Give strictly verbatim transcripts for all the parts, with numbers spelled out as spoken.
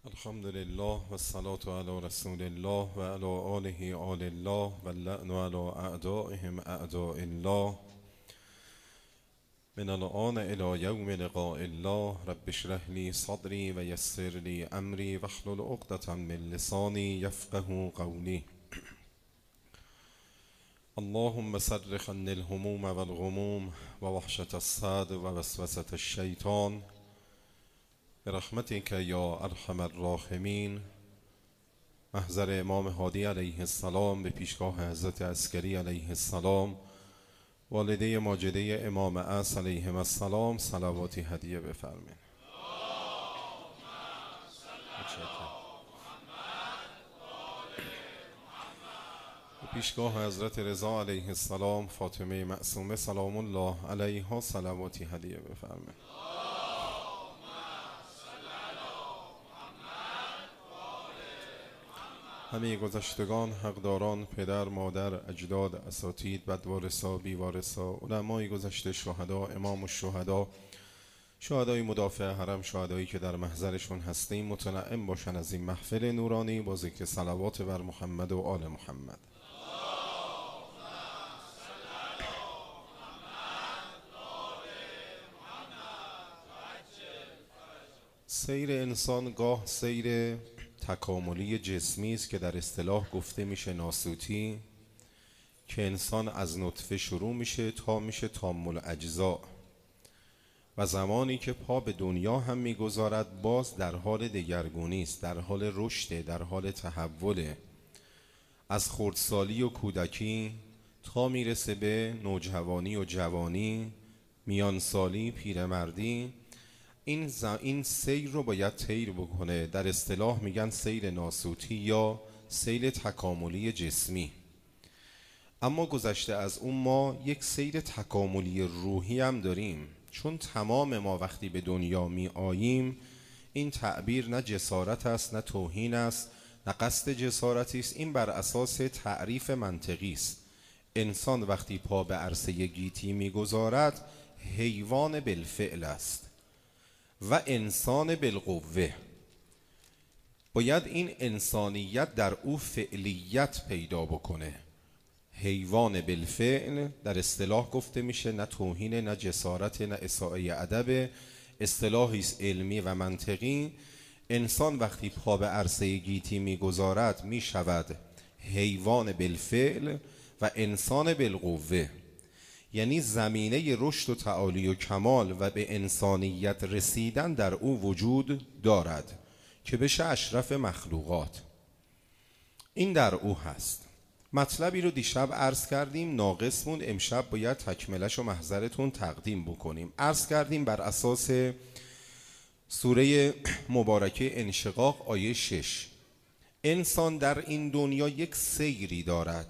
الحمد لله و الصلاة علی رسول الله و علی آله آل الله و اللعن علی اعدائهم اعداء الله من الآن الى یوم لقاء الله. رب اشرح لی صدری و یسر لی امری واحلل عقدة من لسانی یفقه قولی. اللهم صرف عني الهموم والغموم و وحشة الصدر و وسوسة الشیطان برحمتك یا ارحم الراحمین. محضر امام هادی علیه السلام، به پیشگاه حضرت عسکری علیه السلام، والده ماجده امام عصر علیهم السلام، صلواتی هدیه بفرمایید. به پیشگاه حضرت رضا علیه السلام، فاطمه معصومه سلام الله علیها، صلواتی هدیه بفرمایید. همه گذشتگان، حقداران، پدر، مادر، اجداد، اساتید، بدوارثا، بیوارثا، علمای گذشته، شهدا، امام الشهدا، شهدای مدافع حرم، شهدایی که در محضرشون هستیم، متنعم باشن از این محفل نورانی با ذکر صلوات بر محمد و آل محمد. سیر انسان گاه سیر تکاملی جسمی است که در اصطلاح گفته میشه ناسوتی، که انسان از نطفه شروع میشه تا میشه تام الاجزاء و زمانی که پا به دنیا هم میگذارد باز در حال دگرگونی است، در حال رشد، در حال تحول، از خردسالی و کودکی تا میرسه به نوجوانی و جوانی، میانسالی، پیرمردی. این ز... این سیر رو باید طیر بکنه. در اصطلاح میگن سیر ناسوتی یا سیر تکاملی جسمی. اما گذشته از اون ما یک سیر تکاملی روحی هم داریم، چون تمام ما وقتی به دنیا می آییم، این تعبیر نه جسارت است نه توهین است نه قصد جسارتی است، این بر اساس تعریف منطقی است. انسان وقتی پا به عرصه گیتی میگذارد حیوان بالفعل است و انسان بالقوه. باید این انسانیت در او فعلیت پیدا بکنه. حیوان بالفعل در اصطلاح گفته میشه، نه توهین نه جسارت نه اساءه ادب، اصطلاحی است علمی و منطقی. انسان وقتی پا به عرصه گیتی میگذارد میشود حیوان بالفعل و انسان بالقوه، یعنی زمینه رشد و تعالی و کمال و به انسانیت رسیدن در او وجود دارد که بشه اشرف مخلوقات. این در او هست. مطلبی رو دیشب عرض کردیم، ناقص موند، امشب باید تکملش و محضرتون تقدیم بکنیم. عرض کردیم بر اساس سوره مبارکه انشقاق آیه شش، انسان در این دنیا یک سیری دارد،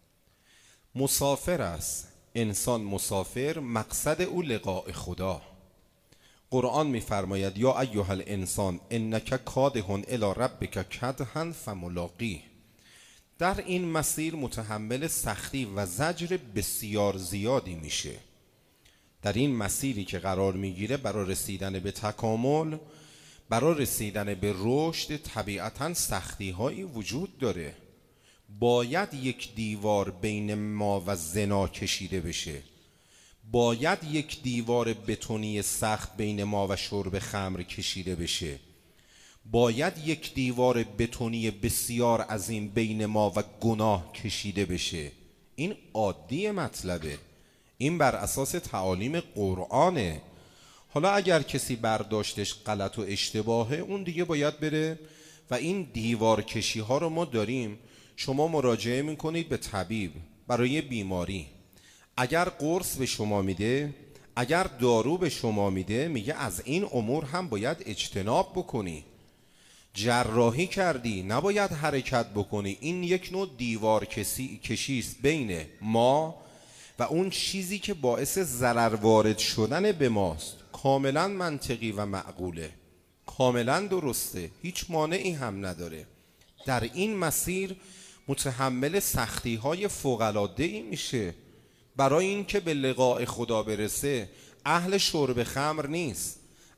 مسافر است. انسان مسافر، مقصد او لقاء خدا. قرآن می‌فرماید یا ایها الانسان انک کادح الی ربک کدحا فملاقیه. در این مسیر متحمل سختی و زجر بسیار زیادی میشه. در این مسیری که قرار میگیره برای رسیدن به تکامل، برای رسیدن به رشد، طبیعتاً سختی‌هایی وجود داره. باید یک دیوار بین ما و زنا کشیده بشه، باید یک دیوار بتونی سخت بین ما و شرب خمر کشیده بشه، باید یک دیوار بتونی بسیار عظیم بین ما و گناه کشیده بشه. این عادی مطلبه، این بر اساس تعالیم قرآنه. حالا اگر کسی برداشتش غلط و اشتباهه، اون دیگه باید بره و این دیوار کشی ها رو ما داریم. شما مراجعه میکنید به طبیب برای بیماری، اگر قرص به شما میده، اگر دارو به شما میده، میگه از این امور هم باید اجتناب بکنی. جراحی کردی نباید حرکت بکنی. این یک نوع دیوار کشی است بین ما و اون چیزی که باعث ضرر وارد شدن به ماست. کاملا منطقی و معقوله، کاملا درسته، هیچ مانعی هم نداره. در این مسیر متحمل سختی های فوق‌العاده‌ای میشه. برای این که به لقاء خدا برسه، اهل شرب خمر نیست،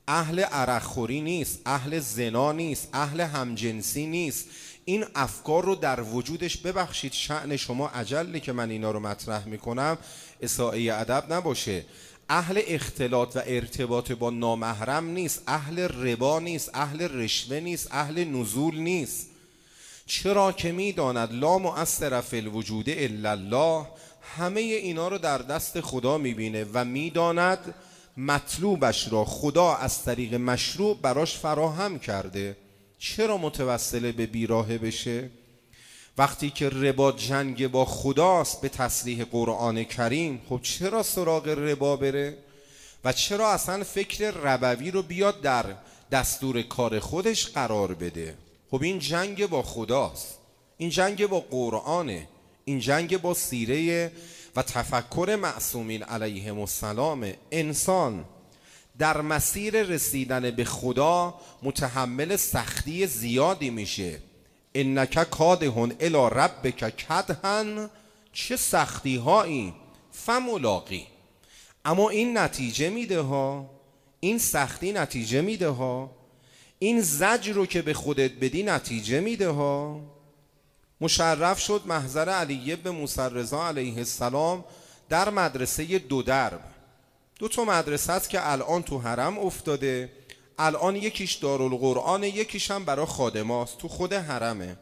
اهل عرقخوری نیست، اهل زنا نیست، اهل همجنسی نیست. این افکار رو در وجودش، ببخشید شأن شما عجله که من اینا رو مطرح میکنم، اساءه ادب نباشه، اهل اختلاط و ارتباط با نامحرم نیست، اهل ربا نیست، اهل رشوه نیست، اهل نزول نیست. چرا که میداند لا مؤثر فی الوجود الا الله، همه اینا رو در دست خدا میبینه و میداند مطلوبش را خدا از طریق مشروع براش فراهم کرده. چرا متوسل به بیراهه بشه؟ وقتی که ربا جنگ با خداست به تصریح قرآن کریم، خب چرا سراغ ربا بره؟ و چرا اصلا فکر ربوی رو بیاد در دستور کار خودش قرار بده؟ خب این جنگ با خداست، این جنگ با قرآنه، این جنگ با سیره و تفکر معصومین علیهم السلام. انسان در مسیر رسیدن به خدا متحمل سختی زیادی میشه. انک کادح الی ربک کدحا، چه سختی هایی، فملاقی. اما این نتیجه میده ها، این سختی نتیجه میده ها، این زجر رو که به خودت بدی نتیجه میده ها. مشرف شد محضر علی بن موسی رضا علیه السلام در مدرسه دو درب. دو تا مدرسه است که الان تو حرم افتاده، الان یکیش دارالقرآن، یکیش هم برای خادماست تو خود حرمه.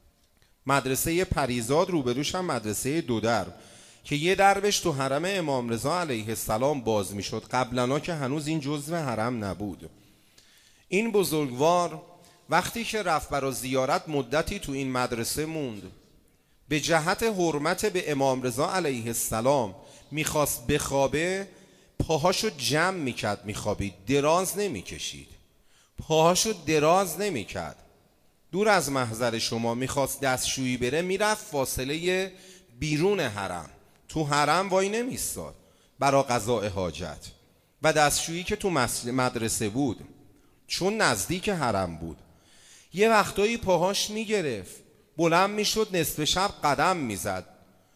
مدرسه پریزاد روبروش هم مدرسه دو درب که یه دربش تو حرم امام رضا علیه السلام باز میشد، قبلنا که هنوز این جزو حرم نبود. این بزرگوار وقتی که رفت برای زیارت مدتی تو این مدرسه موند، به جهت حرمت به امام رضا علیه السلام میخواست بخوابه، پاهاشو جمع میکرد میخوابید، دراز نمیکشید، پاهاشو دراز نمیکرد. دور از محضر شما میخواست دستشویی بره، میرفت فاصله بیرون حرم، تو حرم وای نمیستاد برای قضاء حاجت. و دستشویی که تو مدرسه بود چون نزدیک حرم بود، یه وقتایی پاهاش میگرفت، بلند میشد نصف شب قدم میزد.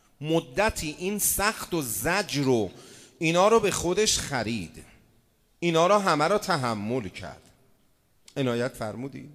مدتی این سخت و زجر رو اینا رو به خودش خرید، اینا رو همه رو تحمل کرد. عنایت فرمودی؟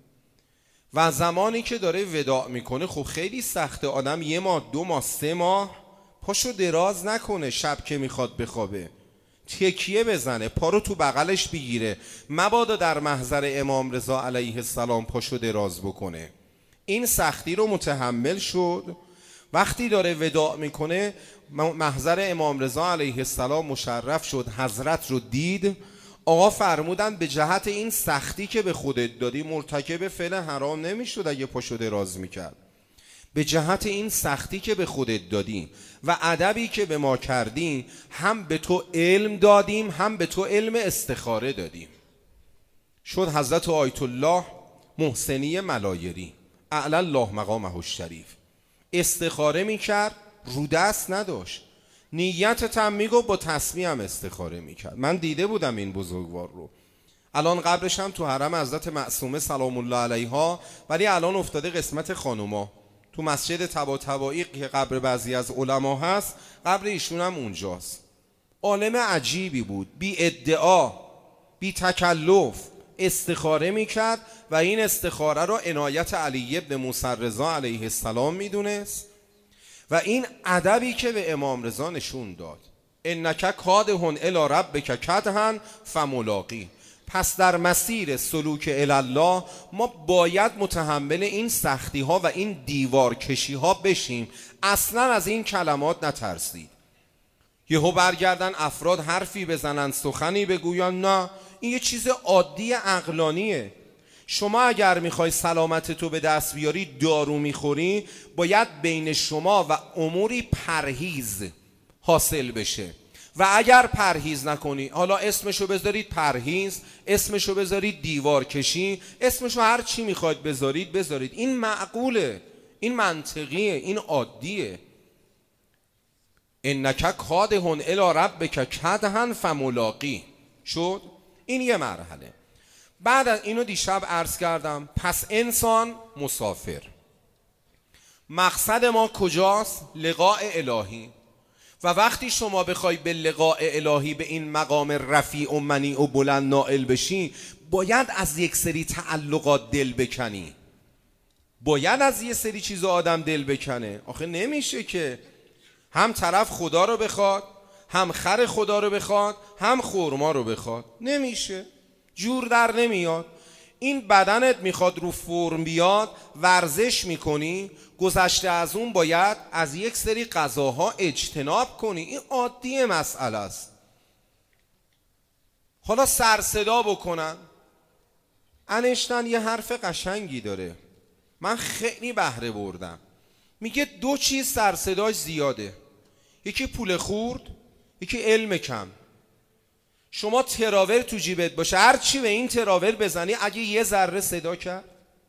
و زمانی که داره وداع میکنه، خب خیلی سخته، آدم یه ماه دو ماه سه ماه پاشو دراز نکنه، شب که میخواد بخوابه تکیه بزنه، پا رو تو بغلش بگیره، مبادا در محضر امام رضا علیه السلام پاشو دراز بکنه. این سختی رو متحمل شد. وقتی داره وداع میکنه محضر امام رضا علیه السلام مشرف شد، حضرت رو دید. آقا فرمودن به جهت این سختی که به خودت دادی مرتکب فعل حرام نمیشد اگه پاشو دراز میکرد. به جهت این سختی که به خودت دادی و ادبی که به ما کردی، هم به تو علم دادیم هم به تو علم استخاره دادیم. شد حضرت آیت الله محسنی ملایری اعلی الله مقامه الشریف استخاره میکرد، رو دست نداشت، نیت تم میگو با تسمیه هم استخاره میکرد. من دیده بودم این بزرگوار رو، الان قبرش هم تو حرم حضرت معصومه سلام الله علیها، ولی الان افتاده قسمت خانوما. تو مسجد طباطبایی که قبر بعضی از علما هست، قبر ایشون هم اونجاست. عالم عجیبی بود، بی ادعا، بی تکلف استخاره میکرد و این استخاره رو عنایت علی بن موسی رضا علیه السلام میدونست و این ادبی که به امام رضا نشون داد. انک کادح الی ربک کدحا فملاقی. پس در مسیر سلوک الی الله ما باید متحمل این سختی ها و این دیوار کشی ها بشیم. اصلا از این کلمات نترسید. یهو برگردن افراد حرفی بزنن، سخنی بگوین، نه این یه چیز عادی عقلانیه. شما اگر میخوای سلامت تو به دست بیاری، دارو میخوری، باید بین شما و اموری پرهیز حاصل بشه و اگر پرهیز نکنی، حالا اسمشو بذارید پرهیز، اسمشو بذارید دیوار کشی، اسمشو هر چی میخواید بذارید بذارید، این معقوله، این منطقیه، این عادیه. انک کادح الی ربک کدحا فملاقی شد. این یه مرحله. بعد از اینو دیشب عرض کردم، پس انسان مسافر، مقصد ما کجاست؟ لقاء الهی. و وقتی شما بخوای به لقاء الهی به این مقام رفیع و منیع و بلند نائل بشی، باید از یک سری تعلقات دل بکنی، باید از یه سری چیز آدم دل بکنه. آخه نمیشه که هم طرف خدا رو بخواد، هم خر خدا رو بخواد، هم خرما رو بخواد. نمیشه، جور در نمیاد. این بدنت میخواد رو فرم بیاد، ورزش میکنی، گذشته از اون باید از یک سری غذاها اجتناب کنی. این عادی مسئله است. حالا سر صدا بکنن. انشتن یه حرف قشنگی داره، من خیلی بهره بردم. میگه دو چیز سر صداش زیاده، یکی پول خورد، یکی علم کم. شما تراور تو جیبت باشه، هر چی به این تراور بزنی اگه یه ذره صدا کرد،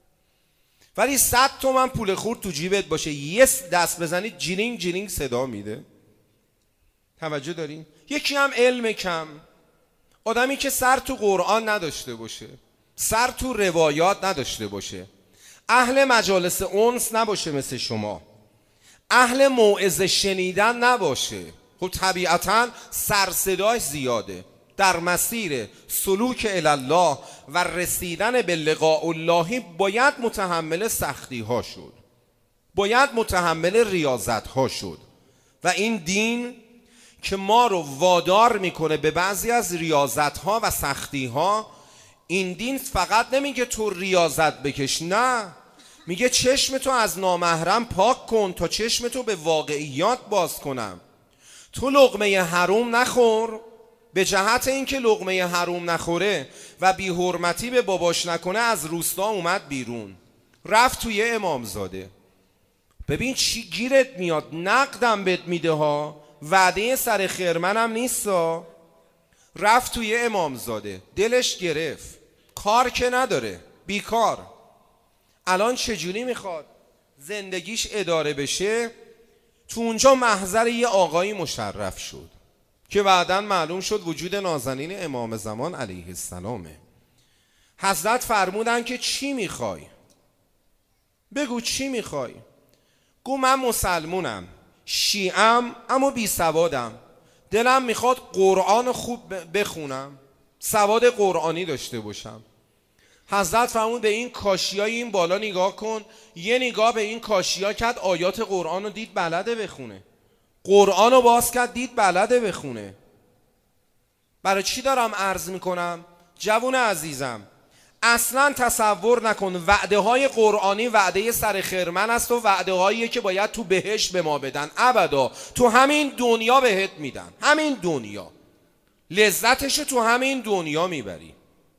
ولی صد تومن پول خورد تو جیبت باشه، یه دست بزنی جیرینگ جیرینگ صدا میده. توجه دارین؟ یکی هم علم کم، آدمی که سر تو قرآن نداشته باشه، سر تو روایات نداشته باشه، اهل مجالس انس نباشه مثل شما، اهل موعظه شنیدن نباشه، خب طبیعتاً سر صداش زیاده. در مسیر سلوک الله و رسیدن به لقاء الله باید متحمل سختی ها شد، باید متحمل ریاضت ها شد. و این دین که ما رو وادار میکنه به بعضی از ریاضت ها و سختی ها، این دین فقط نمیگه تو ریاضت بکش، نه، میگه چشم تو از نامحرم پاک کن تا چشم تو به واقعیات باز کنم. تو لقمه حروم نخور، به جهت اینکه لقمه حروم نخوره و بی حرمتی به باباش نکنه از روستا اومد بیرون، رفت توی امامزاده. ببین چی گیرت میاد، نقدم بهت میده ها، وعده سر خرمنم نیستا. رفت توی امامزاده، دلش گرفت، کار که نداره، بیکار. الان چجوری میخواد زندگیش اداره بشه؟ تو اونجا محضر یه آقایی مشرف شد که بعداً معلوم شد وجود نازنین امام زمان علیه السلامه. حضرت فرمودن که چی میخوای؟ بگو چی میخوای؟ گو من مسلمونم، شیعم، اما بی سوادم، دلم میخواد قرآن خوب بخونم، سواد قرآنی داشته باشم. حضرت فرمود به این کاشیای این بالا نگاه کن. یه نگاه به این کاشیا کرد، آیات قرآن رو دید بلده بخونه، قرآن رو باز کرد دید بلده بخونه. برای چی دارم عرض میکنم؟ جوون عزیزم، اصلا تصور نکن وعده های قرآنی وعده سر خرمن است و وعده هایی که باید تو بهشت به ما بدن. ابدا، تو همین دنیا بهت میدن، همین دنیا لذتش تو همین دنیا میبری.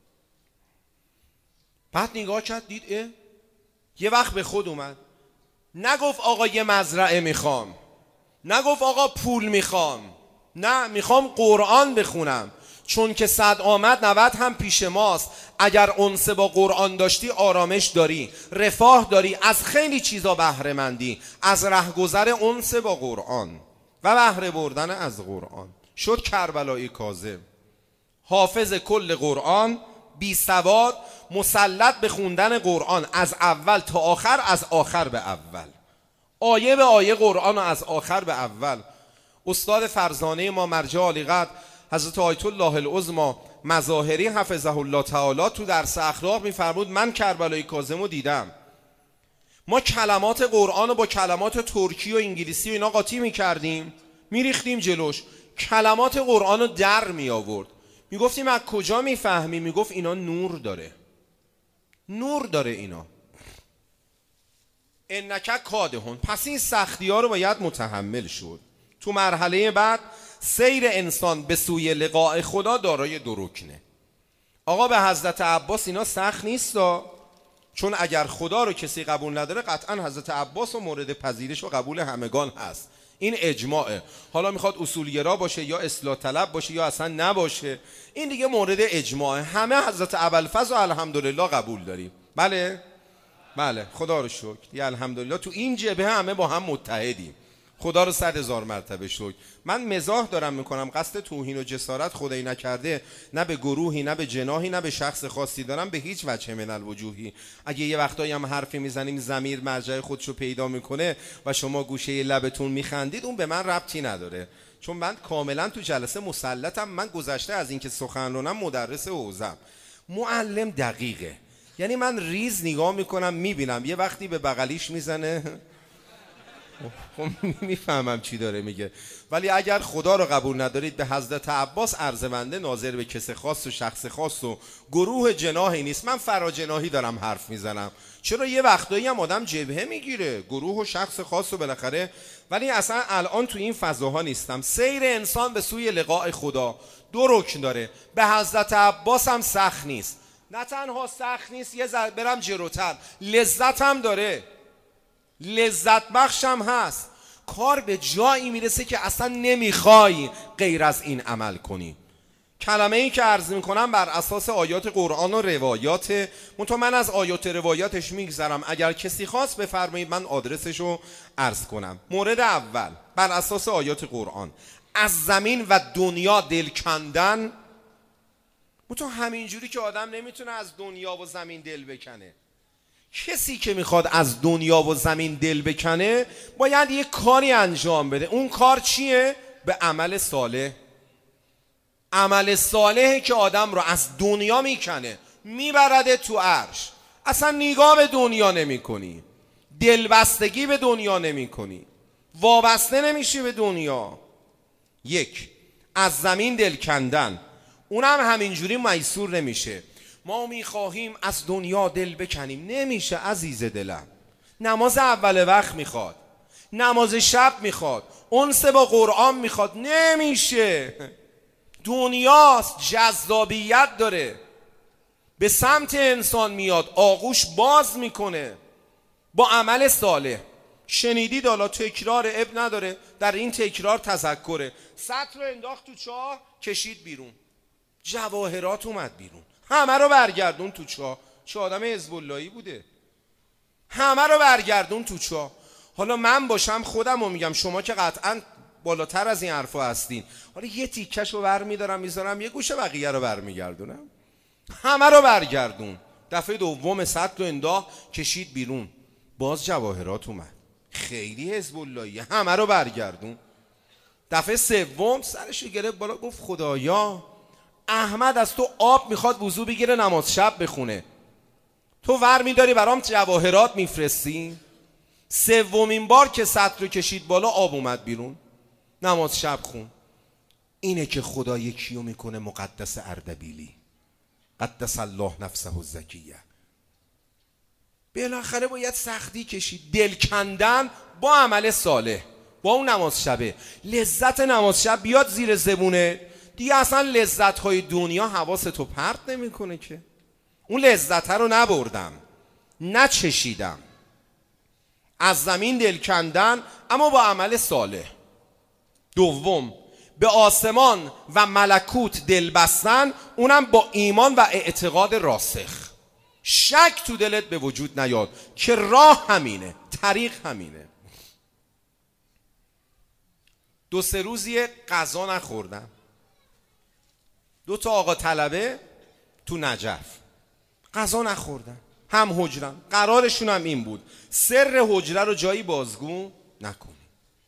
بعد نگاه کرد دید اه؟ یه وقت به خود اومد، نگفت آقا یه مزرعه میخوام، نگفت آقا پول میخوام، نه، میخوام قرآن بخونم، چون که صد آمد نود هم پیش ماست. اگر انس با قرآن داشتی آرامش داری، رفاه داری، از خیلی چیزا بهره مندی، از رهگذر انس با قرآن و بهره بردن از قرآن. شد کربلایی کاظم، حافظ کل قرآن، بی سواد، مسلط به خوندن قرآن از اول تا آخر، از آخر به اول، آیه به آیه قرآن از آخر به اول. استاد فرزانه ما مرجع عالیقدر حضرت آیت الله العظمی مظاهری حفظه الله تعالی تو درس اخلاق میفرمود من کربلای کاظم رو دیدم. ما کلمات قرآن رو با کلمات ترکی و انگلیسی و اینا قاطی میکردیم، میریختیم جلوش، کلمات قرآن رو در می آورد. میگفتیم از کجا میفهمی؟ میگفت اینا نور داره، نور داره اینا. انک کادهون. پس این سختی ها رو باید متحمل شد. تو مرحله بعد سیر انسان به سوی لقاء خدا دارای دو رکنه. آقا به حضرت عباس اینا سخت نیستا، چون اگر خدا رو کسی قبول نداره قطعا حضرت عباس و مورد پذیرش و قبول همگان هست، این اجماعه. حالا میخواد اصولگرا باشه یا اصلاح طلب باشه یا اصلا نباشه، این دیگه مورد اجماعه. همه حضرت ابوالفضل و الحمدلله قبول داریم. بله بله، خدا رو شکر، دیگه الحمدلله تو این جبهه همه با هم متحدیم. خدا رو صد هزار مرتبه شکر. من مزاح دارم میکنم، قصد توهین و جسارت خدایی نکرده، نه به گروهی نه به جناحی نه به شخص خاصی دارم به هیچ وجه من الوجوهی. اگه یه وقتایی هم حرفی میزنیم ضمیر مرجع خودشو پیدا میکنه و شما گوشه لبتون میخندید، اون به من ربطی نداره، چون من کاملا تو جلسه مسلطم. من گذشته از اینکه سخنرانم مدرس حوزم، معلم دقیقه، یعنی من ریز نگاه میکنم میبینم یه وقتی به بغلیش میزنه خب میفهمم چی داره میگه. ولی اگر خدا رو قبول ندارید به حضرت عباس عرضمنده ناظر به کس خاص و شخص خاص و گروه جناحی نیست. من فراجناحی دارم حرف میزنم. چرا یه وقتایی هم آدم جبهه میگیره گروه و شخص خاص و بالاخره، ولی اصلا الان تو این فضاها نیستم. سیر انسان به سوی لقاء خدا دو رکن داره، به حضرت عباس هم سخت نیست، نه تنها سخت نیست، یه ذره برم جلوتر، لذت هم داره، لذت بخش هم هست. کار به جایی میرسه که اصلا نمیخوای غیر از این عمل کنی. کلمه ای که عرض میکنم بر اساس آیات قرآن و روایات، منتها من از آیات روایاتش میگذرم، اگر کسی خواست بفرمایید من آدرسشو عرض کنم. مورد اول بر اساس آیات قرآن، از زمین و دنیا دل کندن، منتها همینجوری که آدم نمیتونه از دنیا و زمین دل بکنه. کسی که میخواد از دنیا و زمین دل بکنه باید یک کاری انجام بده. اون کار چیه؟ به عمل صالح. عمل صالحی که آدم رو از دنیا میکنه میبرده تو عرش. اصلا نگاه به دنیا نمی کنی، دلبستگی به دنیا نمی کنی، وابسته نمیشی به دنیا. یک، از زمین دل کندن، اونم همینجوری میسور نمیشه. ما میخواهیم از دنیا دل بکنیم، نمیشه عزیز دلم. نماز اول وقت میخواد، نماز شب میخواد، انس با قرآن میخواد، نمیشه. دنیاست، جذابیت داره، به سمت انسان میاد، آغوش باز میکنه با عمل صالح. شنیدید حالا تکرار اب نداره، در این تکرار تذکره. سطر رو انداخت تو چاه، کشید بیرون، جواهرات اومد بیرون، همه رو برگردون تو چاه. چه آدم حزب اللهی بوده، همه رو برگردون تو چاه. حالا من باشم خودم رو میگم، شما که قطعا بالاتر از این حرفا هستین، حالا یه تیکش رو بر میدارم میذارم یه گوشه، بقیه رو بر میگردونم، همه رو برگردون. دفعه دوم سطر رو انداخت، کشید بیرون، باز جواهرات اومد، خیلی حزب اللهی، همه رو برگردون. دفعه سوم سرش گرفت بالا، گفت خدایا احمد از تو آب میخواد وضو بگیره نماز شب بخونه، تو ور میداری برام جواهرات میفرستی؟ سومین بار که سطر رو کشید بالا، آب اومد بیرون، نماز شب خون. اینه که خدا یکیو میکنه مقدس اردبیلی، قدس الله نفسه الزکیه. بالاخره باید سختی کشید، دل کندن با عمل صالح، با اون نماز شبه. لذت نماز شب بیاد زیر زبونه دیگه، اصلا لذت های دنیا حواستو پرت نمی کنه که. اون لذت رو نبردم، نچشیدم. از زمین دل کندن اما با عمل صالح. دوم، به آسمان و ملکوت دل بستن، اونم با ایمان و اعتقاد راسخ. شک تو دلت به وجود نیاد که راه همینه، طریق همینه. دو سه روزی غذا نخوردم. دو تا آقا طلبه تو نجف غذا نخوردن، هم حجرن، قرارشون هم این بود سر حجره رو جایی بازگو نکنی.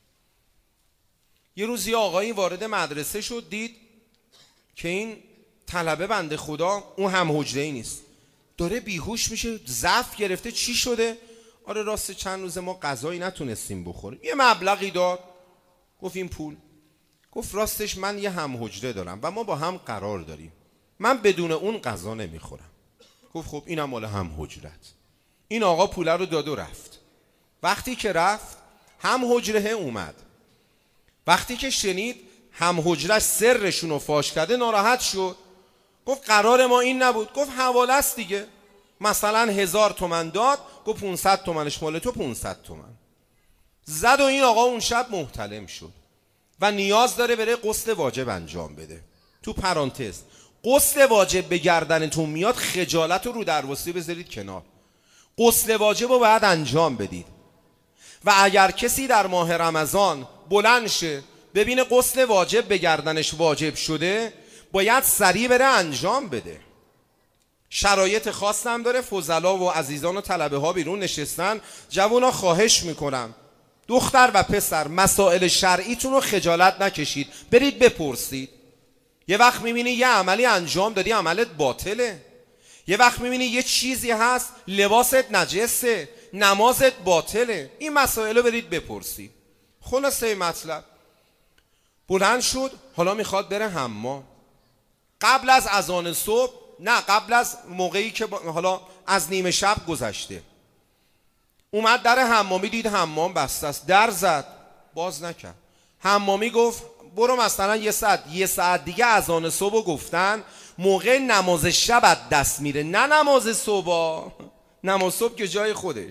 یه روز یه آقایی وارد مدرسه شد، دید که این طلبه بنده خدا اون هم حجره‌ای نیست، داره بیهوش میشه، ضعف گرفته. چی شده؟ آره راست چند روز ما غذایی نتونستیم بخوریم. یه مبلغی داد، گفت این پول. گفت راستش من یه هم حجره دارم و ما با هم قرار داریم، من بدون اون غذا نمیخورم. گفت خب اینم مال هم حجرت. این آقا پوله رو داد و رفت. وقتی که رفت هم حجره اومد، وقتی که شنید هم حجرش سرشون رو فاش کرده ناراحت شد. گفت قرار ما این نبود. گفت حواله است دیگه، مثلا هزار تومن داد، گفت پونصد تومنش مال تو، پونصد تومن زد. و این آقا اون شب محتلم شد و نیاز داره بره غسل واجب انجام بده. تو پرانتز، غسل واجب به گردنتون میاد، خجالت رو رو درواسی بذارید کنار، غسل واجب رو باید انجام بدید. و اگر کسی در ماه رمضان بلند شه ببینه غسل واجب به گردنش واجب شده، باید سریع بره انجام بده. شرایط خاص هم داره. فضلا و عزیزان و طلبه ها بیرون نشستن. جوونا خواهش میکنم دختر و پسر مسائل شرعیتون رو خجالت نکشید، برید بپرسید. یه وقت میبینی یه عملی انجام دادی عملت باطله، یه وقت میبینی یه چیزی هست لباست نجسه، نمازت باطله. این مسائل رو برید بپرسید. خلاصه مطلب بلند شد، حالا میخواد بره حمام. قبل از اذان صبح، نه قبل از موقعی که حالا از نیمه شب گذشته، اومد در حمامی دید حمام بسته است، در زد باز نکرد. حمامی گفت برو مثلا یه ساعت یه ساعت دیگه اذان صبح گفتن، موقع نماز شب دست میره، نه نماز صبح. نماز صبح که جای خودش،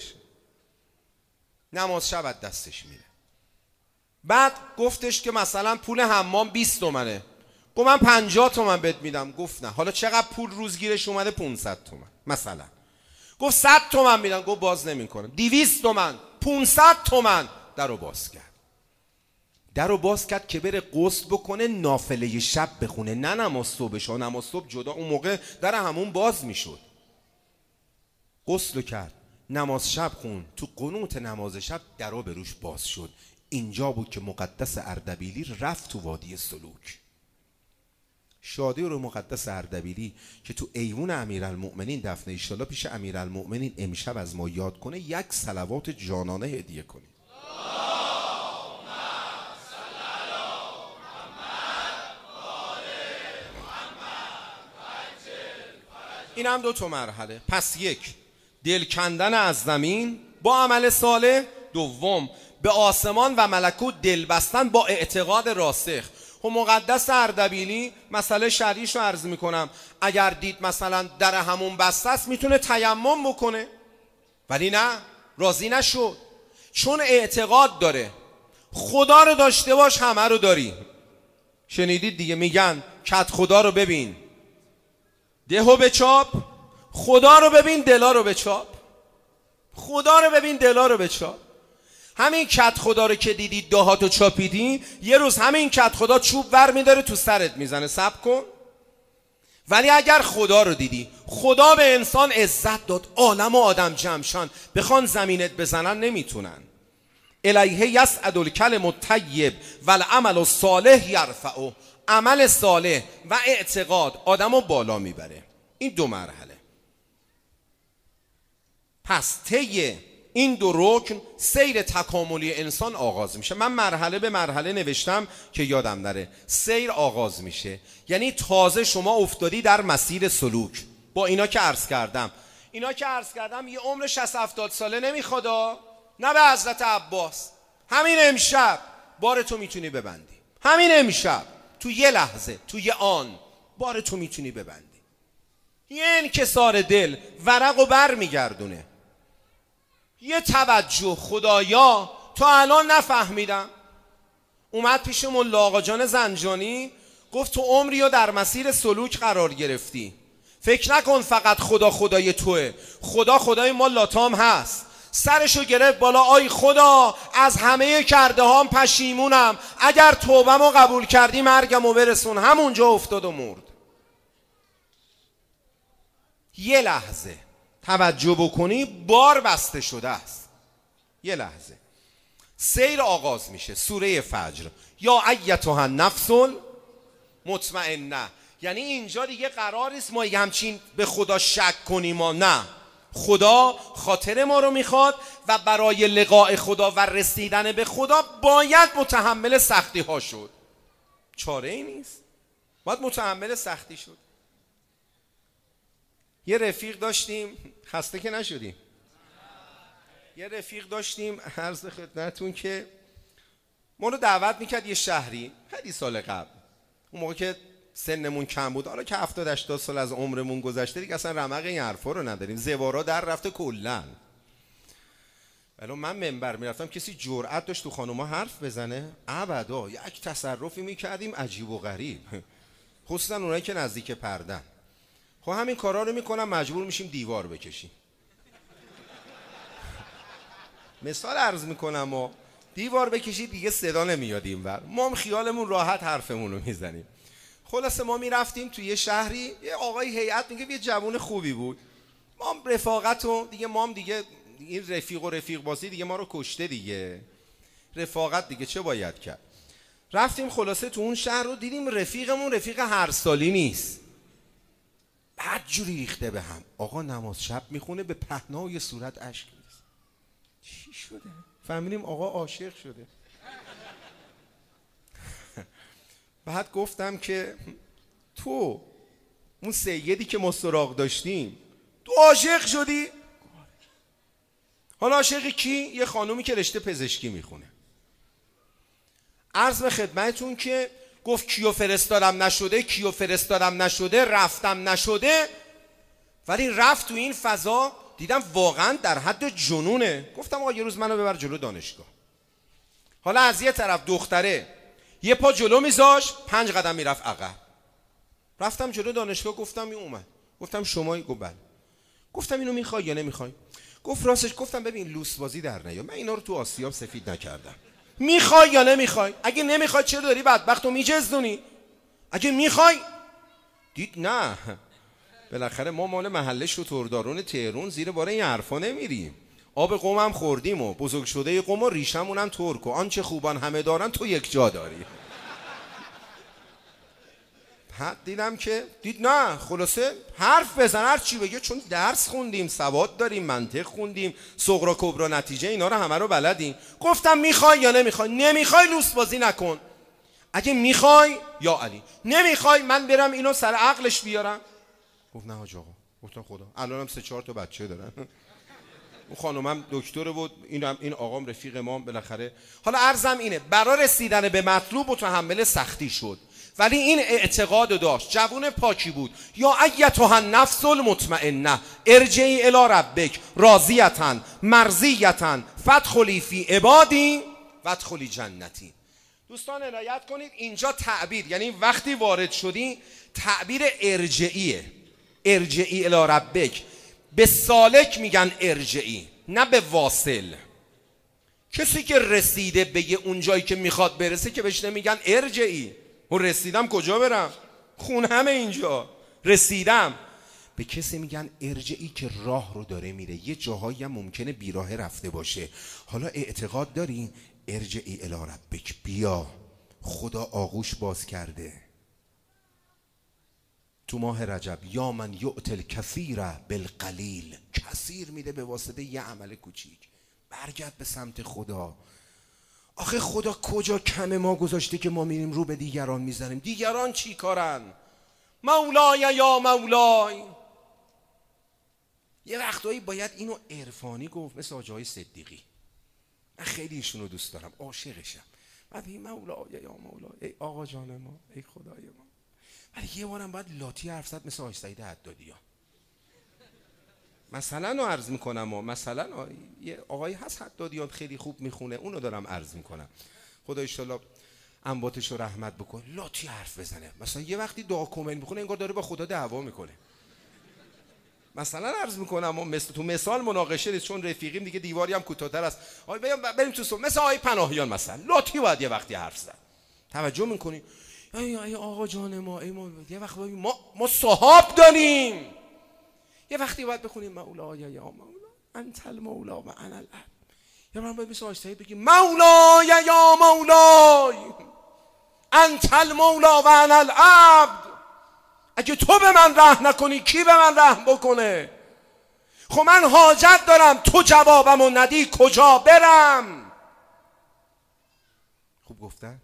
نماز شب دستش میره. بعد گفتش که مثلا پول حمام بیست تومنه. گفت من پنجاه تومن بهت میدم. گفت نه. حالا چقدر پول روزگیرش اومده؟ پانصد تومن مثلا. گفت صد تومن میدم. گفت باز نمیکنم. دویست تومن، پانصد تومن. درو باز کرد. درو باز کرد که بره غسل بکنه، نافله شب بخونه، نه نماز صبحش. نماز صبح جدا، اون موقع در همون باز میشد. غسل کرد، نماز شب خون، تو قنوت نماز شب درو به روش باز شد. اینجا بود که مقدس اردبیلی رفت تو وادی سلوک. شادی رو مقدس اردبیلی که تو ایوون امیرالمؤمنین دفنه، ایشالا پیش امیرالمؤمنین امشب از ما یاد کنه، یک صلوات جانانه هدیه کنید. این هم دو تا مرحله. پس یک، دل کندن از زمین با عمل صالح. دوم، به آسمان و ملکوت دل بستن با اعتقاد راسخ. و مقدس اردبیلی مسئله شرعیش رو عرض میکنم، اگر دید مثلا در همون بسته است میتونه تیمم بکنه، ولی نه، راضی نشد، چون اعتقاد داره. خدا رو داشته باش همه رو داری. شنیدید دیگه، میگن کت خدا رو ببین دهو بچاپ، خدا رو ببین دلا رو بچاپ. خدا رو ببین دلا رو بچاپ. همین کت خدا رو که دیدی دهاتو چاپیدی، یه روز همین کت خدا چوب ور میداره تو سرت میزنه. صبر کن. ولی اگر خدا رو دیدی، خدا به انسان عزت داد، عالم و آدم جمشان، بخوان زمینت بزنن نمیتونن. الیه یصعد الکلم الطیب والعمل الصالح یرفعه. عمل صالح و اعتقاد آدمو بالا میبره. این دو مرحله. پس طی این دو رکن سیر تکاملی انسان آغاز میشه. من مرحله به مرحله نوشتم که یادم نره. سیر آغاز میشه یعنی تازه شما افتادی در مسیر سلوک. با اینا که عرض کردم، اینا که عرض کردم یه عمر شصت هفتاد ساله نمیخواد. نه به حضرت عباس، همین امشب بار تو میتونی ببندی. همین امشب تو یه لحظه، تو یه آن بار تو میتونی ببندی. یه انکسار دل ورق و بر میگردونه. یه توجه، خدایا تا الان نفهمیدم. اومد پیش ملا آقا جان زنجانی، گفت تو عمری رو در مسیر سلوک قرار گرفتی، فکر نکن فقط خدا خدای توه، خدا خدای ما لاتام هست. سرشو گرفت بالا، آی خدا از همه کرده هام پشیمونم، اگر توبه‌مو قبول کردی مرگمو برسون. همونجا افتاد و مرد. یه لحظه توجه بکنی بار بسته شده است. یه لحظه سیر آغاز میشه. سوره فجر، یا ایتها النفس مطمئنه. یعنی اینجا دیگه قرار نیست ما همچین به خدا شک کنیم. ما نه، خدا خاطر ما رو میخواد و برای لقاء خدا و رسیدن به خدا باید متحمل سختی ها شد. چاره ای نیست، باید متحمل سختی شد. یه رفیق داشتیم، خسته که نشدیم، یه رفیق داشتیم عرض خدمتتون که ما رو دعوت میکرد یه شهری خیلی سال قبل، اون موقع که سنمون کم بود. حالا که هفتاد هشتاد سال از عمرمون گذشته دیگه اصلا رمق این حرفا رو نداریم، زوارا در رفته کلا. ولی من منبر میرفتم کسی جرأت داشت تو خانوما حرف بزنه؟ ابدا. یک تصرفی میکردیم عجیب و غریب، خصوصا اونایی که نزدیک پردن. خب همین کارا رو میکنم، مجبور میشیم دیوار بکشیم. مثال عرض میکنم و دیوار بکشید دیگه صدا نمیاد اینور، ما هم خیالمون راحت حرفمون رو میزنیم. خلاصه ما میرفتیم توی یه شهری، یه آقای هیئت میگه یه جوون خوبی بود، ما هم رفاقت و دیگه ما هم دیگه این رفیق و رفیق بازی دیگه ما رو کشته دیگه، رفاقت دیگه چه باید کرد. رفتیم خلاصه تو اون شهر رو دیدیم رفیقمون رفیق هر سالی نیست، بعد جوری ریخته به هم. آقا نماز شب میخونه به پهنای صورت اشک میریزه. چی شده؟ فهمیدیم آقا عاشق شده. بعد گفتم که تو اون سیدی که ما سراغ داشتیم تو عاشق شدی؟ حالا عاشق کی؟ یه خانومی که رشته پزشکی میخونه. عرض به خدمتتون که گفت کیو فرستادم نشده، کیو فرستادم نشده، رفتم نشده، ولی رفت تو این فضا دیدم واقعا در حد جنونه. گفتم آقا یه روز منو ببر جلو دانشگاه. حالا از یه طرف دختره یه پا جلو میذاش، پنج قدم میرفت عقب. رفتم جلو دانشگاه، گفتم این اومد. گفتم شمایی؟ گفت بله. گفتم اینو میخوای یا نمیخوای؟ گفت راستش. گفتم ببین لوس بازی در نیا، من اینا رو تو آسیاب سفید نکردم. میخوای یا نمیخوای؟ اگه نمیخوای چرا داری بدبختو میجزدونی؟ اگه میخوای. دید نه، بالاخره ما مال محله شتردارون تهران زیر بار این حرفا نمیریم. آب قوم هم خوردیم و بزرگ شده قوم و ریشمون هم ترک و آنچه خوبان همه دارن تو یک جا داری. بعد دیدم که دید نه، خلاصه حرف بزن، هر چی بگه، چون درس خوندیم، سواد داریم، منطق خوندیم، صغرا کبرا نتیجه اینا رو همه رو بلدیم. گفتم میخوای یا نمیخوای؟ نمیخوای لوس بازی نکن. اگه میخوای یا علی، نمیخوای من برم اینو سر عقلش بیارم. گفت نه حاج آقا. گفتم خدا، الانم سه چهار تا بچه دارن. اون خانومم دکتر بود، اینم این آقام رفیق ما بالاخره. حالا عرضم اینه برای رسیدن به مطلوب متحمل سختی شد، ولی این اعتقاد داشت، جوون پاکی بود. یا ایتها النفس المطمئنه ارجعی الی ربک راضیه مرضیه فادخلی فی عبادی وادخلی جنتی. دوستان عنایت کنید، اینجا تعبیر یعنی وقتی وارد شدی تعبیر ارجعیه. ارجعی الی ربک. به سالک میگن ارجعی، نه به واصل. کسی که رسیده به یه اون جایی که میخواد برسه که بهش نمیگن ارجعی. و رسیدم کجا برم؟ خونه‌مه اینجا، رسیدم. به کسی میگن ارجعی که راه رو داره میره، یه جاهایی هم ممکنه بیراه رفته باشه. حالا اعتقاد داری ارجعی الی ربک، بیا خدا آغوش باز کرده تو ماه رجب. یا من یؤتی الکثیر بالقلیل، کثیر میده به واسطه یه عمل کوچیک. برگرد به سمت خدا. آخه خدا کجا کم ما گذاشته که ما میریم رو به دیگران میزنیم؟ دیگران چی کارن؟ مولای یا مولای. یه وقتایی باید اینو عرفانی گفت، مثل حاجی صدیقی. من خیلی ایشونو دوست دارم، عاشقشم. بعد این مولای یا مولای، ای آقا جان ما، ای خدای ما. ولی یه بارم باید لاتی حرف زد مثل حاج سعید حدادیان. مثلا رو عرض میکنم و مثلا یه آقایی هست حدادیان خیلی خوب میخونه، اونو دارم عرض میکنم. خدا انشالله انباتش رو رحمت بکن. لاتی حرف بزنه، مثلا یه وقتی دعا کومنت میخونه انگار داره با خدا دعوا میکنه. مثلا عرض میکنم و مثل تو مثال مناقشه نیست، چون رفیقیم دیگه دیواری هم کوتاه‌تر است. آقا بریم تو سو مثلا آقای پناهیان، مثلا لاتی باید یه وقتی حرف زد. توجه میکنی؟ ای ای آقا جان ما، ای ما یه وقت ما ما صحاب داریم. یه وقتی باید بخونیم مولای یا مولا انت المولا و انا العبد. یا من باید مثل آیسته بگیم مولای یا مولای انت المولا و انا العبد. اگه تو به من رحم نکنی کی به من رحم بکنه؟ خب من حاجت دارم، تو جوابمو ندی کجا برم؟ خوب گفتن؟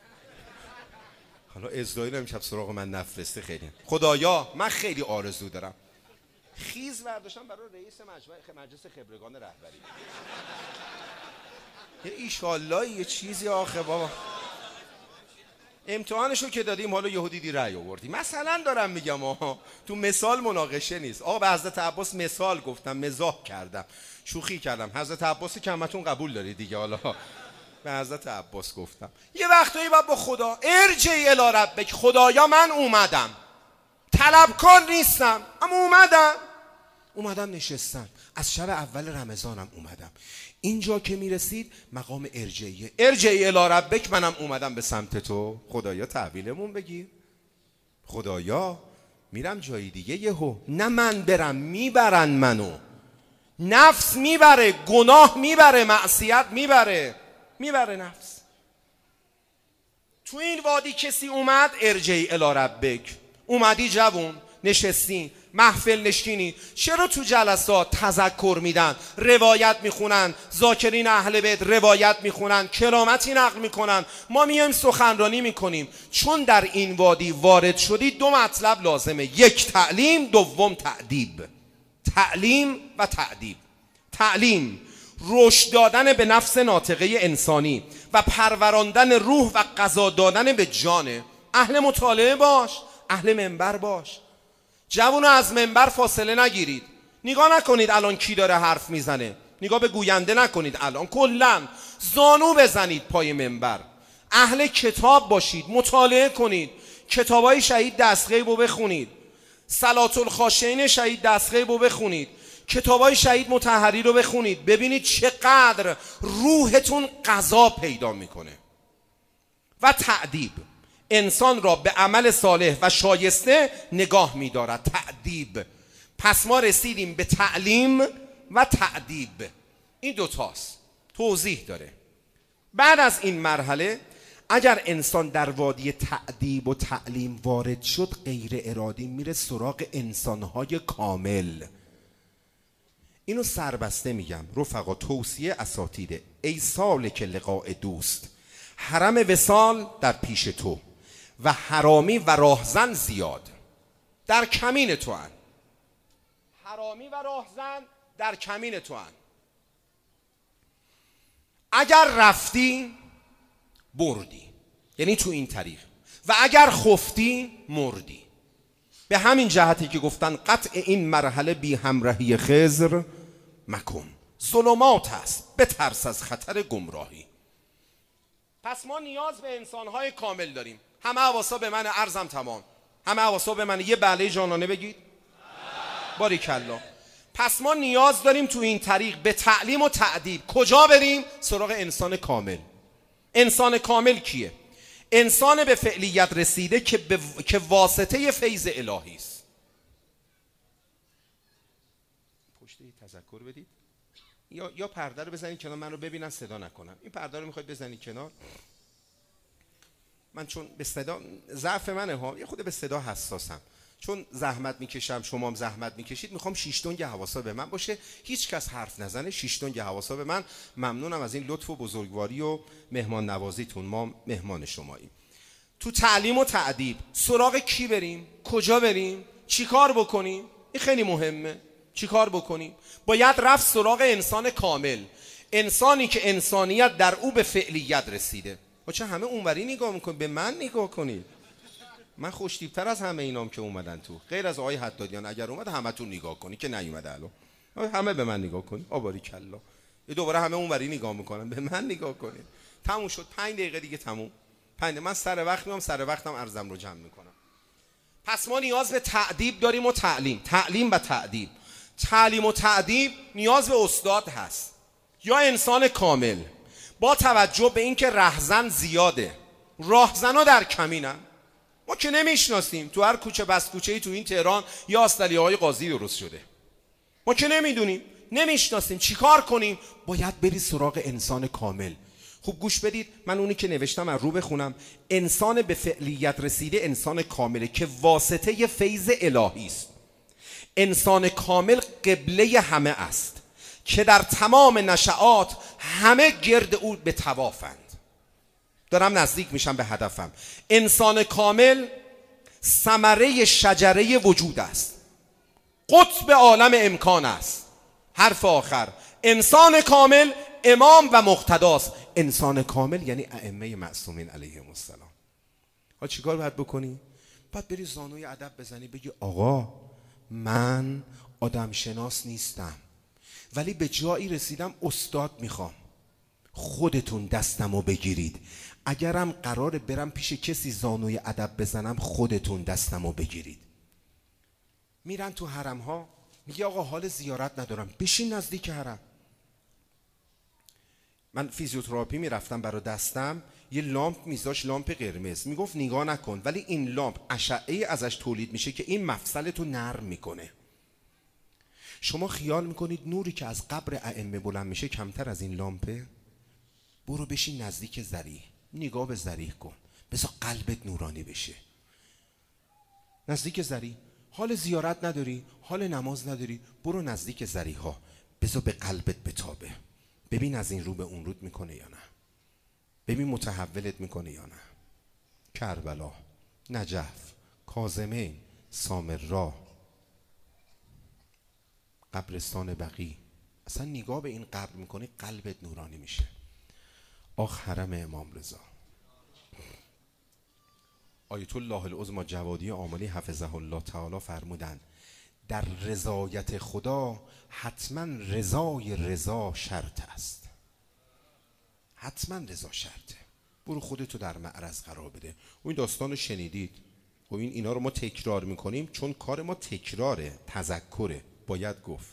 حالا اسرائیل امشب سراغ من نفرسته. خیلی خدایا من خیلی آرزو دارم خیز برداشتم برای رئیس مجمع مجلس خبرگان رهبری. یه ایشالله یه چیزی آخه بابا. امتحانشو که دادیم، حالا یهودی دی رأی آوردیم. مثلا دارم میگم آها، تو مثال مناقشه نیست. آقا به حضرت عباس مثال گفتم، مزاح کردم، شوخی کردم. حضرت عباس که همتون قبول دارید دیگه. حالا به حضرت عباس گفتم. یه وقتایی باید با خدا ارجعی الی ربک، خدایا من اومدم، طلبکار نیستم اما اومدم. اومدم نشستم، از شب اول رمضانم اومدم. اینجا که میرسید مقام ارجعیه، ارجعی الی ربک، منم اومدم به سمت تو. خدایا تحویلمون بگیر، خدایا میرم جای دیگه یهو، نه من برم میبرن منو، نفس میبره، گناه میبره، معصیت میبره، میبره نفس. تو این وادی کسی اومد، ارجعی الی ربک، اومدی جوون نشستی محفل نشینی، چرا تو جلسات تذکر میدن، روایت میخونن، ذاکرین اهل بیت روایت میخونن، کرامتی نقل میکنن، ما میایم سخنرانی میکنیم؟ چون در این وادی وارد شدی دو مطلب لازمه، یک تعلیم، دوم تعدیب. تعلیم و تعدیب. تعلیم رشد دادن به نفس ناطقه انسانی و پروراندن روح و غذا دادن به جانه. اهل مطالعه باش، اهل منبر باش. جوانو از منبر فاصله نگیرید، نگاه نکنید الان کی داره حرف میزنه، نگاه به گوینده نکنید، الان کلا زانو بزنید پای منبر. اهل کتاب باشید، مطالعه کنید، کتابای شهید دستغیب رو بخونید، صلات الخاشعین شهید دستغیب رو بخونید، کتابای شهید مطهری رو بخونید، ببینید چقدر روحتون غذا پیدا میکنه. و تعدیب، انسان را به عمل صالح و شایسته نگاه می‌دارد. تعدیب. پس ما رسیدیم به تعلیم و تعدیب، این دوتاست. توضیح داره. بعد از این مرحله اگر انسان در وادی تعدیب و تعلیم وارد شد، غیر ارادی میره سراغ انسانهای کامل. اینو سربسته میگم رفقا، توصیه اساتیده. ای سالک لقاء دوست، حرم وصال در پیش تو و حرامی و راهزن زیاد در کمین تو هن. حرامی و راهزن در کمین تو هن. اگر رفتی بردی، یعنی تو این طریق، و اگر خفتی مردی. به همین جهتی که گفتن قطع این مرحله بی همراهی خضر مکن، ظلمات هست، بترس از خطر گمراهی. پس ما نیاز به انسانهای کامل داریم. همه حواسا به من، عرضم تمام، همه حواسا به من. یه بله جانانه بگید. باریکلا. پس ما نیاز داریم تو این طریق به تعلیم و تعدیب کجا بریم؟ سراغ انسان کامل. انسان کامل کیه؟ انسان به فعلیت رسیده که, به... که واسطه فیض الهی است. پشت تذکر بدید، یا یا پرده رو بزنید کنار، من رو ببینن صدا نکنم. این پرده رو میخواید بزنید کنار. من چون به صدا ضعف منه ها، یه خود به صدا حساسم، چون زحمت میکشم، شما هم زحمت میکشید، میخوام شیش تنگ حواسا به من باشه، هیچ کس حرف نزنه، شیش تنگ حواسا به من. ممنونم از این لطف و بزرگواری و مهمان نوازیتون، ما مهمان شماییم. تو تعلیم و تعدیب سراغ کی بریم؟ کجا بریم؟ چی کار بکنیم؟ این خیلی مهمه. چی کار بکنیم؟ باید رفت سراغ انسان کامل، انسانی که انسانیت در او به فعلیت رسیده. چه همه اونوری نگاه میکنید؟ به من نگاه کنید، من خوشتیبتر از همه اینام که اومدن تو، غیر از آقای حدادیان. اگر اومد همتون نگاه کنید، که نیومده الان همه به من نگاه کنید. آباری کلا. دوباره همه اونوری نگاه میکنن، به من نگاه کنید. تموم شد، پنج دقیقه دیگه تموم. پنج من سر وقت میام، سر وقتم عرضم رو جمع میکنم. پس ما نیاز به تعدیب داریم و تعلیم. تعلیم و تعدیب. تعلیم و تعدیب نیاز به استاد هست یا انسان کامل. با توجه به اینکه رهزن زیاده، راهزنا در کمینن. ما که نمیشناسیم، تو هر کوچه بس کوچه‌ای تو این تهران یا استالیه‌های قاضی درست شده، ما که نمیدونیم، نمیشناسیم. چیکار کنیم؟ باید بری سراغ انسان کامل. خوب گوش بدید، من اونی که نوشتم از رو بخونم. انسان به فعلیت رسیده انسان کامله که واسطه فیض الهی است. انسان کامل قبله همه است که در تمام نشعات همه گرد او به طوافند. دارم نزدیک میشم به هدفم. انسان کامل ثمره شجره وجود است، قطب عالم امکان است. حرف آخر، انسان کامل امام و مقتداست. انسان کامل یعنی ائمه معصومین علیهم السلام. ها چیکار باید بکنی؟ باید بری زانوی ادب بزنی، بگی آقا من آدم شناس نیستم، ولی به جایی رسیدم استاد میخوام، خودتون دستمو بگیرید. اگرم قراره برم پیش کسی زانوی ادب بزنم، خودتون دستمو بگیرید. میرن تو حرم ها، میگه آقا حال زیارت ندارم، بشین نزدیک حرم. من فیزیوتراپی میرفتم، برای دستم یه لامپ میذاش، لامپ قرمز، میگفت نگاه نکن، ولی این لامپ اشعه ازش تولید میشه که این مفصلتو نرم میکنه. شما خیال میکنید نوری که از قبر ائمه بلند میشه کمتر از این لامپه؟ برو بشین نزدیک ضریح، نگاه به ضریح کن، بذار قلبت نورانی بشه. نزدیک ضریح. حال زیارت نداری، حال نماز نداری، برو نزدیک ضریح ها، بذار به قلبت بتابه، ببین از این رو به اون رود میکنه یا نه، ببین متحولت میکنه یا نه. کربلا، نجف، کاظمین، سامرا، قبرستان بقیع، اصلا نگاه به این قبر میکنی قلبت نورانی میشه. آخ حرم امام رضا. آیت الله العظمی جوادی آملی حفظه الله تعالی فرمودن در رضایت خدا حتما رضای رضا شرط است. حتما رضا شرطه. برو خودتو در معرض قرار بده. و این داستانو شنیدید. و این اینا رو ما تکرار میکنیم چون کار ما تکراره، تذکره، باید گفت.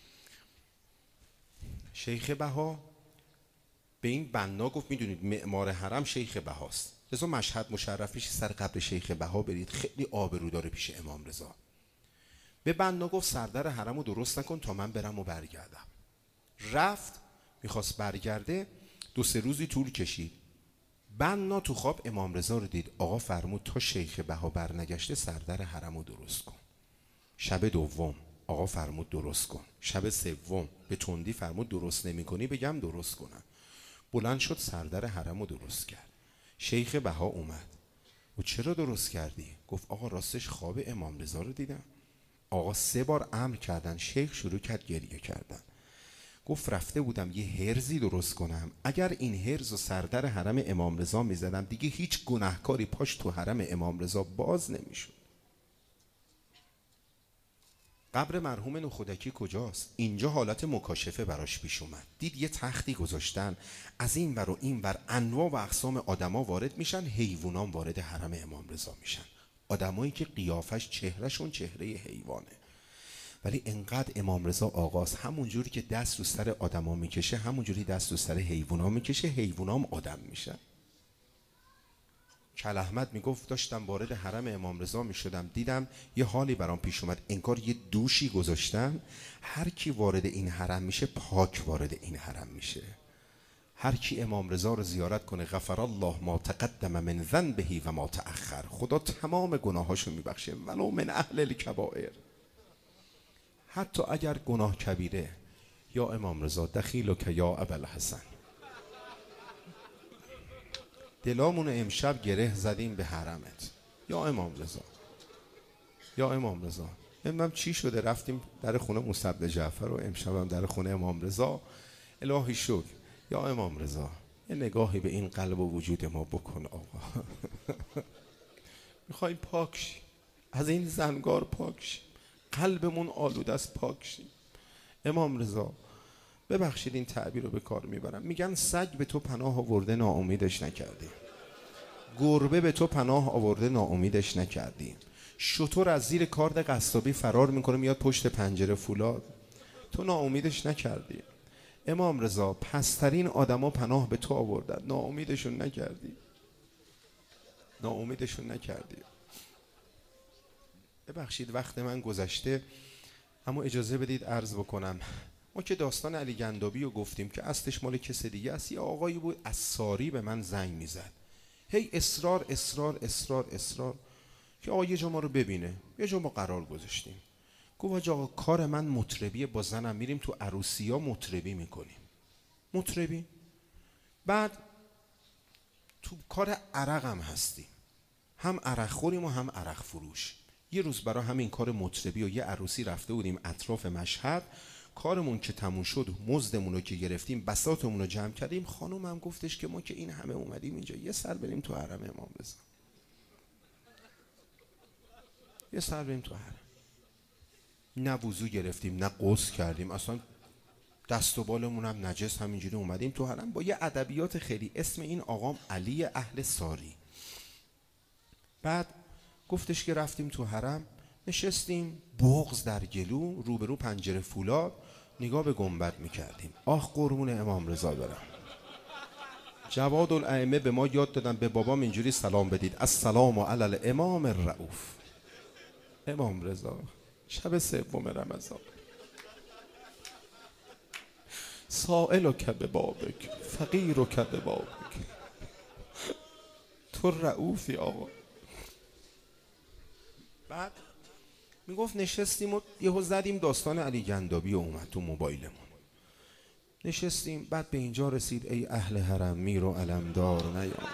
شیخ بها به این بنا گفت میدونید معمار حرم شیخ بهاست، لذا مشهد مشرف میشه سر قبر شیخ بها برید، خیلی آبرو داره پیش امام رضا. به بنا گفت سردر حرم رو درست نکن تا من برم و برگردم. رفت میخواست برگرده، دو سه روزی طول کشید. بنا تو خواب امام رضا رو دید. آقا فرمود تا شیخ بها برنگشته سردر حرم رو درست کن. شب دوم آقا فرمود درست کن. شب سوم به تندی فرمود درست نمی کنی بگم درست کنم. بلند شد سردر حرم رو درست کرد. شیخ بها اومد. و چرا درست کردی؟ گفت آقا راستش خواب امام رضا رو دیدم. آقا سه بار امر کردن، شیخ شروع کرد گریه کردن. گفت رفته بودم یه هرزی درست کنم، اگر این هرز و سردر حرم امام رضا میزدم دیگه هیچ گناهکاری پاش تو حرم امام رضا باز نمیشد. قبر مرحوم نخودکی کجاست؟ اینجا حالت مکاشفه براش پیش اومد. دید یه تختی گذاشتن، از این ور و این ور انواع و اقسام آدما وارد میشن، حیوانان وارد حرم امام رضا میشن. آدمایی که قیافش چهرهشون چهره حیوانه. ولی انقدر امام رضا آقاست، همون جوری که دست رو سر آدما میکشه همون جوری دست رو سر حیونا میکشه، حیونا هم آدم میشن. کل احمد میگفت داشتم وارد حرم امام رضا میشدم، دیدم یه حالی برام پیش اومد، انگار یه دوشی گذاشتن، هر کی وارد این حرم میشه پاک وارد این حرم میشه. هر کی امام رضا رو زیارت کنه غفر الله ما تقدم من ذنبه و ما تأخر، خدا تمام گناهاشو میبخشه ولو من اهل الکبائر، حتی اگر گناه کبیره. یا امام رضا دخیلک یا ابوالحسن. دلامون امشب گره زدیم به حرمت یا امام رضا. یا امام رضا امام چی شده رفتیم در خونه موسی بن جعفر و امشب هم در خونه امام رضا. الهی شکر. یا امام رضا یه نگاهی به این قلب و وجود ما بکن آقا. میخوایم پاک شیم، از این زنگار پاک شیم، قلبمون آلوده است، پاک شیم. امام رضا ببخشید این تعبیر رو به کار میبرم، میگن سگ به تو پناه آورده ناامیدش نکردی، گربه به تو پناه آورده ناامیدش نکردی، شتر از زیر کارد قصابی فرار میکنه میاد پشت پنجره فولاد، تو ناامیدش نکردی. امام رضا پسترین آدما پناه به تو آوردن، ناامیدشون نکردی، ناامیدشون نکردی. ببخشید وقت من گذشته، اما اجازه بدید عرض بکنم. ما که داستان علی گندابی رو گفتیم که اصلش مال کس دیگه است. یه آقایی بود از ساری به من زنگ میزد، هی اصرار اصرار اصرار اصرار که آقا یه جا ما رو ببینه. یه جا ما قرار گذاشتیم، گفت آقا کار من مطربیه، با زنم میریم تو عروسی ها مطربی میکنیم. مطربی؟ بعد تو کار عرق هم هستیم، هم عرق خوریم و هم عرق فروش. یه روز برای همین کار مطربی و یه عروسی رفته بودیم اطراف مشهد. کارمون که تموم شد، مزدمون رو که گرفتیم، بساطمون رو جمع کردیم، خانم هم گفتش که ما که این همه اومدیم اینجا یه سر بریم تو حرم امام رضا، یه سر بریم تو حرم. نه وضو گرفتیم نه غسل کردیم، اصلا دست و بالمون هم نجس، همینجوری اومدیم تو حرم با یه ادبیات خیلی. اسم این آقام علی اهل ساری. بعد گفتش که رفتیم تو حرم، نشستیم بغض در گلو، روبرو پنجره فولاد، نگاه به گنبد میکردیم. آخ قربون امام رضا برم. جواد الائمه به ما یاد دادن به بابام اینجوری سلام بدید: السلام علی الامام الرؤوف. امام رضا شب سوم رمضان، سائلک ببابک فقیرک ببابک. تو رؤوفی آقا. بعد میگفت نشستیم و یهو زدیم داستان علی گندابی و اومد تو موبایلمون. نشستیم بعد به اینجا رسید: ای اهل حرم میر و علمدار نیام.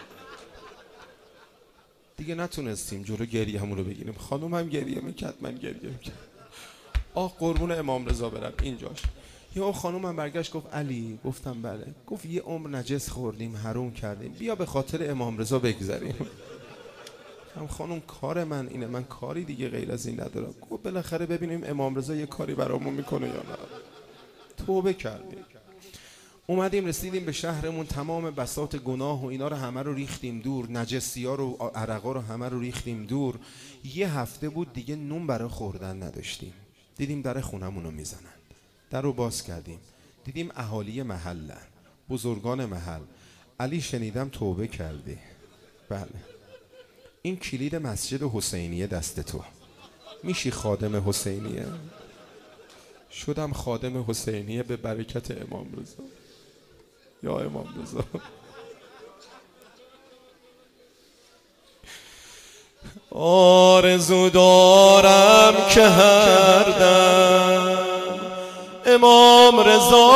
دیگه نتونستیم جلو گریه همون رو بگیریم. خانوم هم گریه میکرد، من گریه میکرد. آه قربون امام رضا برم اینجاش. یه خانوم هم برگشت گفت: علی. گفتم بله. گفت یه عمر نجس خوردیم، حروم کردیم، بیا به خاطر امام رضا بگذریم. هم خانوم کار من اینه، من کاری دیگه غیر از این ندارم. گفت بالاخره ببینیم امام رضا یه کاری برامون میکنه یا نه. توبه کردیم، اومدیم رسیدیم به شهرمون، تمام بساط گناه و اینا رو همه رو ریختیم دور، نجسی ها رو، عرقا رو همه رو ریختیم دور. یه هفته بود دیگه نون برای خوردن نداشتیم. دیدیم در خونمون رو میزنن. در رو باز کردیم، دیدیم اهالی محلن، بزرگان محل. علی شنیدم توبه کردی. بله. این کلید مسجد حسینیه دست تو، میشی خادم حسینیه؟ شدم خادم حسینیه به برکت امام رضا. یا امام رضا. آرزو دارم که هر دم امام رضا،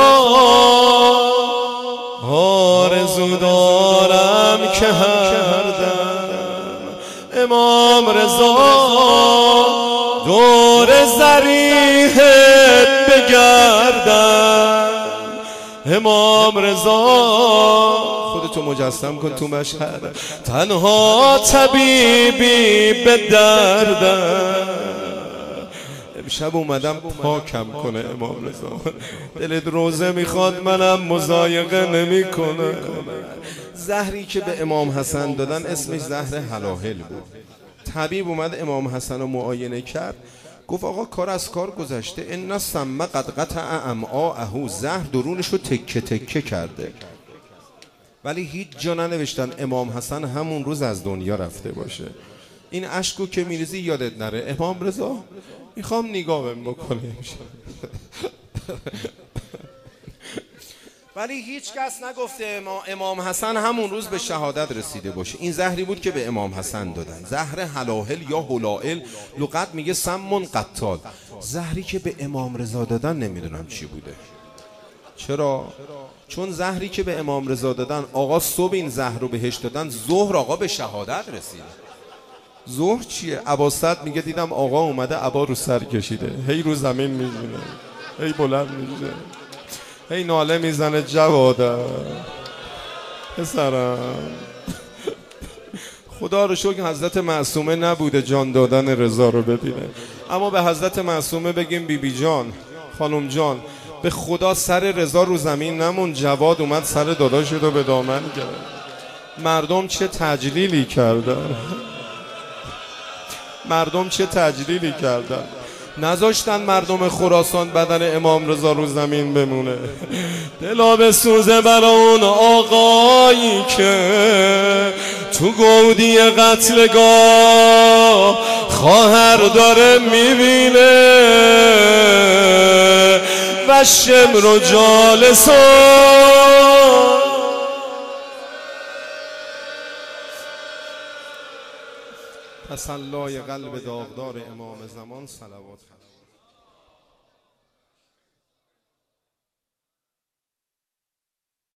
آرزو دارم که هر دم امام رضا دور ضریحت بگردم. امام رضا خودتو مجسم کن تو مشهد، تنها طبیبی به دردم. امشب اومدم پاکم کنه امام رضا. دلت روزه میخواد منم مضایقه نمی کنه. زهری که به امام حسن دادن اسمش زهر هلاهل بود. طبیب اومد امام حسن رو معاینه کرد، گفت آقا کار از کار گذشته، ان السم قد قطع امعاءه، زهر درونش رو تکه تکه کرده. ولی هیچ جا ننوشتن امام حسن همون روز از دنیا رفته باشه. این اشکو که میریزی یادت نره. امام رضا میخوام نگاهم بکنه. ولی هیچ کس نگفته امام حسن همون روز به شهادت رسیده باشه. این زهری بود که به امام حسن دادن، زهر هلاهل یا هلائل. لغت میگه سمون قتال. زهری که به امام رضا دادن نمیدونم چی بوده. چرا؟ چون زهری که به امام رضا دادن، آقا صبح این زهر رو بهش دادن، ظهر آقا به شهادت رسید. ظهر چیه؟ عباسط میگه دیدم آقا اومده عبا رو سر کشیده، هی رو زمین میزنه، هی بلند میشه، هی ناله میزنه جوادم پسرم. خدا رو شکر حضرت معصومه نبوده جان دادن رضا رو ببینه. اما به حضرت معصومه بگیم بی بی جان، خانم جان، به خدا سر رضا رو زمین نمون، جواد اومد سر داداشو رو به دامن گرفت. مردم چه تجلیلی کردن، مردم چه تجلیلی کردن. نذاشتن مردم خراسان بدن امام رضا رو زمین بمونه. دلا به سوزه برا اون آقایی که تو گودی قتلگاه خواهر داره میبینه و شمر و جالسان. تسلای قلب داغدار امام زمان صلوات.